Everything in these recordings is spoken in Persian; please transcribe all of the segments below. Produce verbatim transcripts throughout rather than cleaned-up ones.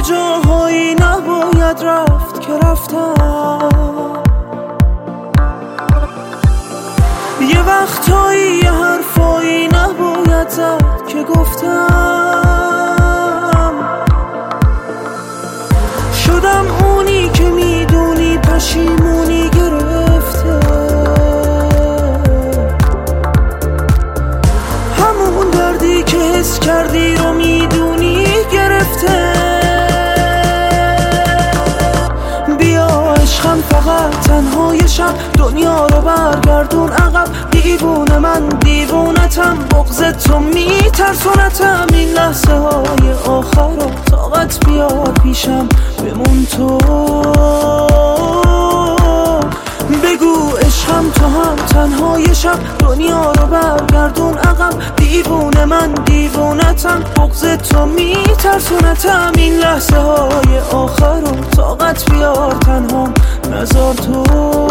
جاهایی نباید رفت که رفتم، یه وقتایی یه حرفایی نباید زد که گفتم. شدم اونی که میدونی پشیمونی گرفته، همون دردی که حس کردی رو میدونی گرفته. بیا عشقم فقط تنهای شب، دنیا رو برگردون عقب. دیوونه من دیوونتم، بغض تو میترسونتم. این لحظه های آخر رو طاقت بیار پیشم بمون تو. بگو عشقم تو هم تنهای شب، دنیا رو برگردون عقب. دیوونه من دیوونتم، بغض تو میترسونتم. این لحظه های آخر رو طاقت بیار تنهام نذار تو.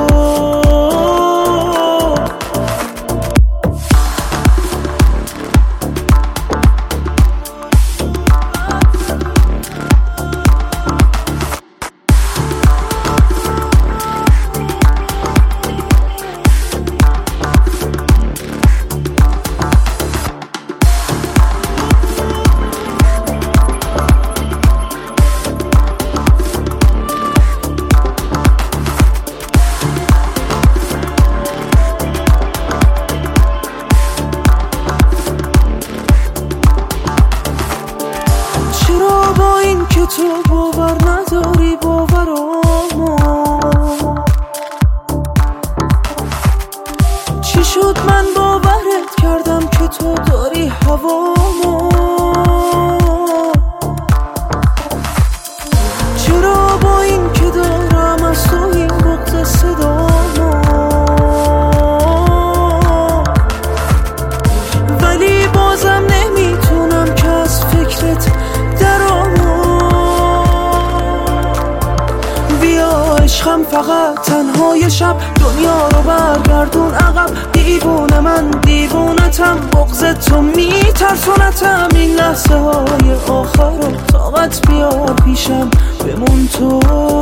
که تو باور نداری باورامو، چی شد من باورت کردم که تو داری هوامو. چرا با این که دارم از تو این بغض صدامو، ولی بازم نمیتونم که از فکرت درامو. عشقم فقط تنهای شب، دنیا رو برگردون عقب. دیوونه من دیوونتم، بغض تو میترسونتم. این لحظه های آخر رو طاقت بیار پیشم بمون تو.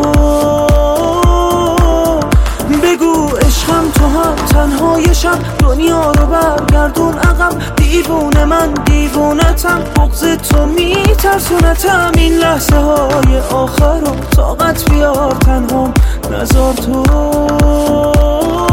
بگو عشقم تو هم تنهای شب، دنیا رو برگردون عقب. دیوونه من دیوونتم، بغض تو میترسونتم. این لحظه های آخر رو طاقت بیار تنهام نذار تو.